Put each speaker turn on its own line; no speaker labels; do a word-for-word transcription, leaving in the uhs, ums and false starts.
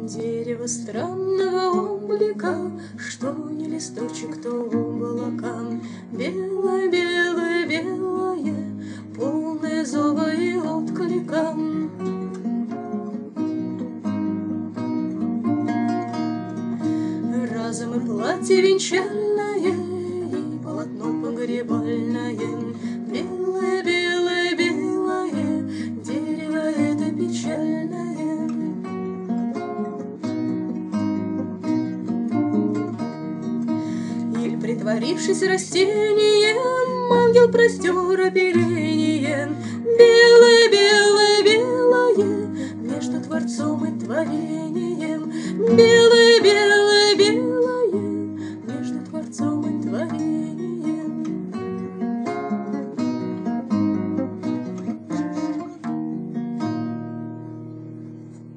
Дерево странного облика, что не листочек, то облака. Белое, белое, белое, полное зова и отклика. Разом и платье венчальное, и полотно погребальное. Белое, белое, белое, дерево это печальное. Иль, притворившись растением, ангел простер оперение. Белое, белое, белое, между Творцом и творением. Белое,